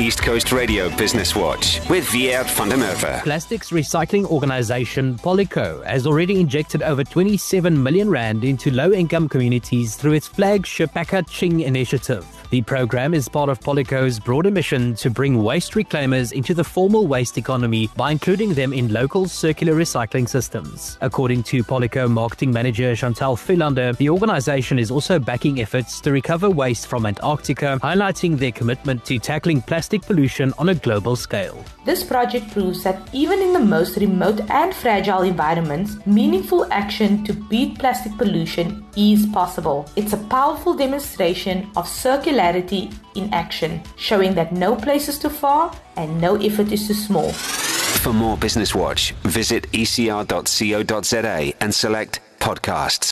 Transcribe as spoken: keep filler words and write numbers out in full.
East Coast Radio Business Watch with Wiert van der Merwe. Plastics recycling organisation Polyco has already injected over twenty-seven million rand into low-income communities through its flagship Packaging initiative. The program is part of Polyco's broader mission to bring waste reclaimers into the formal waste economy by including them in local circular recycling systems. According to Polyco marketing manager Chantal Philander, the organisation is also backing efforts to recover waste from Antarctica, highlighting their commitment to tackling plastic pollution on a global scale. This project proves that even in the most remote and fragile environments, meaningful action to beat plastic pollution is possible. It's a powerful demonstration of circularity in action, showing that no place is too far and no effort is too small. For more Business Watch, visit e c r dot co dot z a and select podcasts.